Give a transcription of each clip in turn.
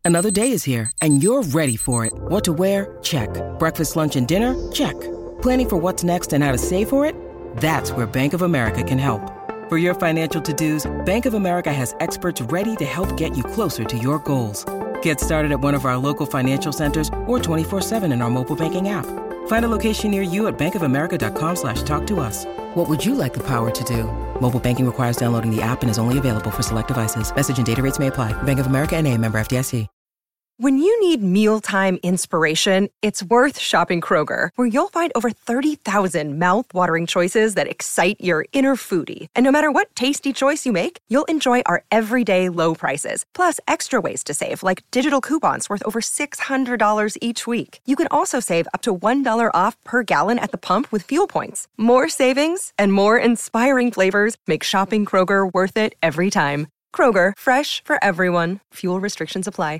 Another day is here, and you're ready for it. What to wear? Check. Breakfast, lunch, and dinner? Check. Planning for what's next and how to save for it? That's where Bank of America can help. For your financial to-dos, Bank of America has experts ready to help get you closer to your goals. Get started at one of our local financial centers or 24/7 in our mobile banking app. Find a location near you at bankofamerica.com/talktous. What would you like the power to do? Mobile banking requires downloading the app and is only available for select devices. Message and data rates may apply. Bank of America N.A., member FDIC. When you need mealtime inspiration, it's worth shopping Kroger, where you'll find over 30,000 mouth-watering choices that excite your inner foodie. And no matter what tasty choice you make, you'll enjoy our everyday low prices, plus extra ways to save, like digital coupons worth over $600 each week. You can also save up to $1 off per gallon at the pump with fuel points. More savings and more inspiring flavors make shopping Kroger worth it every time. Kroger, fresh for everyone. Fuel restrictions apply.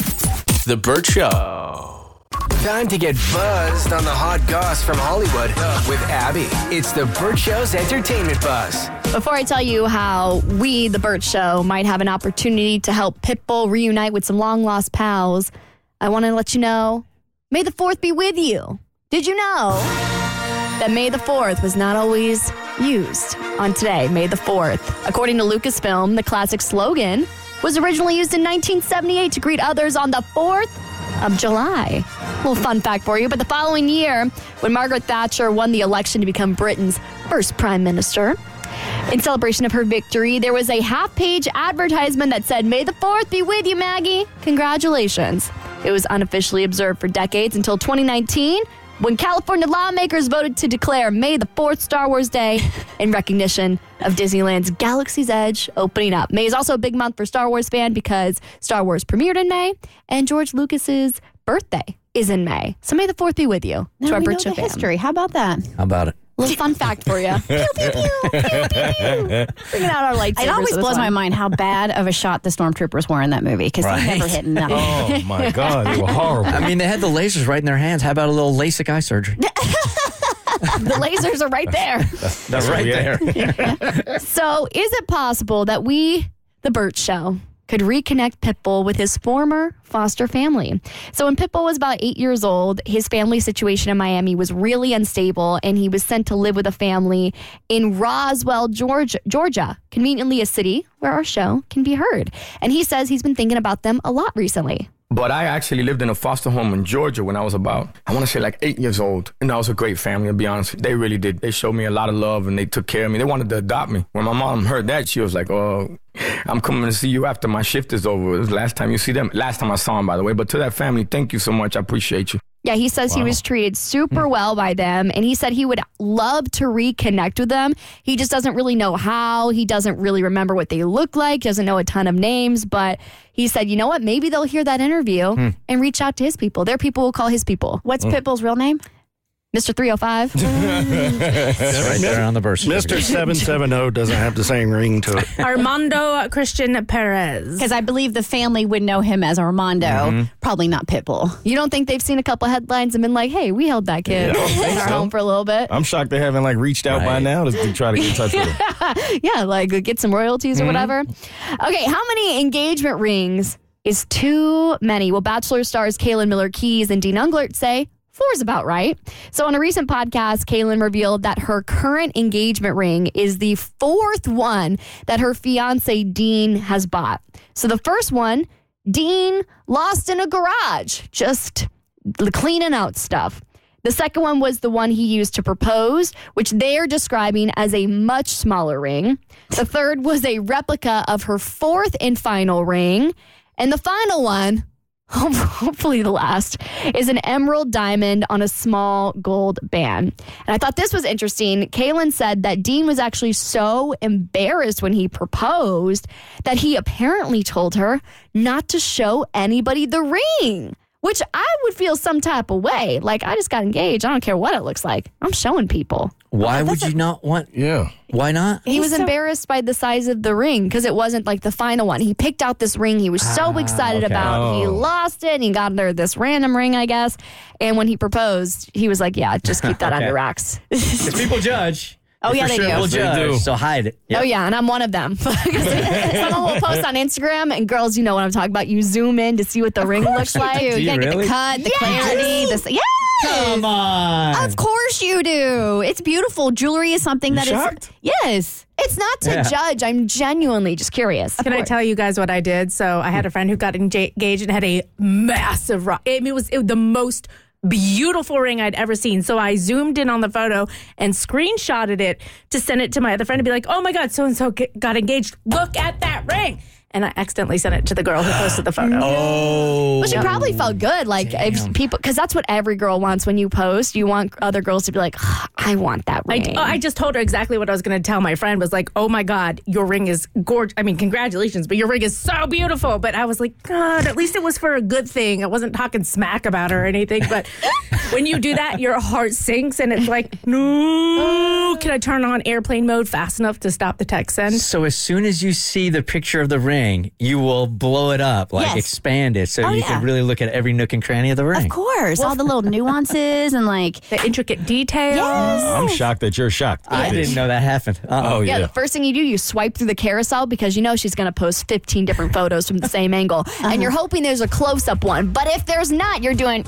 The Burt Show. Time to get buzzed on the hot goss from Hollywood with Abby. It's the Burt Show's entertainment buzz. Before I tell you how we, the Burt Show, might have an opportunity to help Pitbull reunite with some long-lost pals, I want to let you know, May the 4th be with you. Did you know that May the 4th was not always used on today, May the 4th? According to Lucasfilm, the classic slogan was originally used in 1978 to greet others on the 4th of July. A little fun fact for you, but the following year, when Margaret Thatcher won the election to become Britain's first prime minister, in celebration of her victory, there was a half-page advertisement that said, "May the 4th be with you, Maggie. Congratulations." It was unofficially observed for decades until 2019, when California lawmakers voted to declare May the 4th Star Wars Day in recognition of Disneyland's Galaxy's Edge opening up. May is also a big month for Star Wars fans because Star Wars premiered in May, and George Lucas's birthday is in May. So May the 4th be with you. Now we know the history. How about that? How about it? A little fun fact for you. Pew, pew, pew, pew, pew, pew. Bringing out our lightsabers. It always blows my mind how bad of a shot the stormtroopers were in that movie, because they never hit nothing. Oh, my God. They were horrible. I mean, they had the lasers right in their hands. How about a little LASIK eye surgery? The lasers are right there. That's right there. So, is it possible that we, the Burt Show, could reconnect Pitbull with his former foster family? So when Pitbull was about 8 years old, his family situation in Miami was really unstable, and he was sent to live with a family in Roswell, Georgia, conveniently a city where our show can be heard. And he says he's been thinking about them a lot recently. But I actually lived in a foster home in Georgia when I was about, I want to say like 8 years old. And that was a great family, to be honest. They really did. They showed me a lot of love, and they took care of me. They wanted to adopt me. When my mom heard that, she was like, "Oh, I'm coming to see you after my shift is over." It was the last time you see them. Last time I saw them, by the way. But to that family, thank you so much. I appreciate you. Yeah, he says he was treated super well by them, and he said he would love to reconnect with them. He just doesn't really know how. He doesn't really remember what they look like, doesn't know a ton of names, but he said, you know what, maybe they'll hear that interview and reach out to his people. Their people will call his people. What's Pitbull's real name? Mr. 305. That's right there on the birth certificate. Mr. 770 doesn't have the same ring to it. Armando Christian Perez. Because I believe the family would know him as Armando, probably not Pitbull. You don't think they've seen a couple headlines and been like, hey, we held that kid in our home for a little bit? I'm shocked they haven't reached out by now to try to get in touch with him. Yeah, get some royalties or whatever. Okay, how many engagement rings is too many? Well, Bachelor stars Kaylin Miller-Keyes and Dean Unglert say 4 is about right. So on a recent podcast, Kaylin revealed that her current engagement ring is the 4th one that her fiance Dean has bought. So the first one, Dean lost in a garage, just cleaning out stuff. The second one was the one he used to propose, which they're describing as a much smaller ring. The third was a replica of her 4th and final ring. And the final one, hopefully the last, is an emerald diamond on a small gold band. And I thought this was interesting. Kaylin said that Dean was actually so embarrassed when he proposed that he apparently told her not to show anybody the ring, which I would feel some type of way. I just got engaged. I don't care what it looks like. I'm showing people. Why would you not want? Yeah. Why not? He was embarrassed by the size of the ring because it wasn't the final one. He picked out this ring he was so excited about. He lost it and he got her this random ring, I guess. And when he proposed, he was like, yeah, just keep that under wraps. Because people judge. Oh, yeah, they do. We'll Yes, they do. judge, so hide it. Yep. Oh, yeah, and I'm one of them. Someone will post on Instagram, and girls, you know what I'm talking about. You zoom in to see what the ring looks like. Dude, you gotta get really? the cut, the clarity. Yes. Come on. Of course you do. It's beautiful. Jewelry is something that is. shocked? Yes. It's not to judge. I'm genuinely just curious. Can I tell you guys what I did? So I had a friend who got engaged and had a massive rock. I mean, it was the most beautiful ring I'd ever seen. So I zoomed in on the photo and screenshotted it to send it to my other friend to be like, oh my God, so-and-so got engaged. Look at that ring. And I accidentally sent it to the girl who posted the photo. Oh. Well, she probably felt good. Like, if people, because that's what every girl wants when you post. You want other girls to be like, I want that ring. I just told her exactly what I was going to tell my friend. Was like, oh my God, your ring is gorgeous. I mean, congratulations, but your ring is so beautiful. But I was like, God, at least it was for a good thing. I wasn't talking smack about her or anything. But when you do that, your heart sinks and it's like, no. Can I turn on airplane mode fast enough to stop the text send? So as soon as you see the picture of the ring, you will blow it up, like expand it, so you can really look at every nook and cranny of the ring. Of course. All the little nuances and like the intricate details. Yes. I'm shocked that you're shocked. I didn't know that happened. Oh, Yeah, yeah. the first thing you do, you swipe through the carousel because you know she's going to post 15 different photos from the same angle. And you're hoping there's a close-up one. But if there's not, you're doing...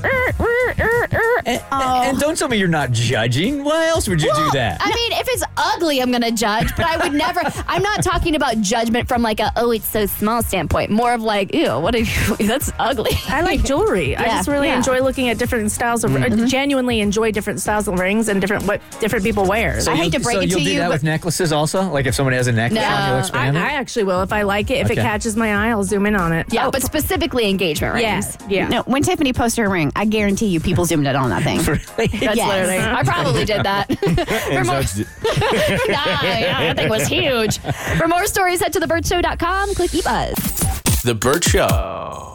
And don't tell me you're not judging. Why else would you do that? I mean, if it's ugly, I'm going to judge. But I would never... I'm not talking about judgment from like a, oh, it's so small standpoint. More of like, ew, what are you... That's ugly. I like jewelry. I just really enjoy looking at different styles of genuinely enjoy different styles of rings and what different people wear. I hate to break it to you'll do you, that but with necklaces also? Like if somebody has a necklace on, you'll expand it? I actually will. If I like it, if it catches my eye, I'll zoom in on it. Yeah, but specifically engagement rings. Yeah. no, when Tiffany posted her ring, I guarantee you people zoomed in on that thing. That's literally. I probably did that. And judged it. That thing was huge. For more stories, head to thebertshow.com. Click eBuzz. The Burt Show.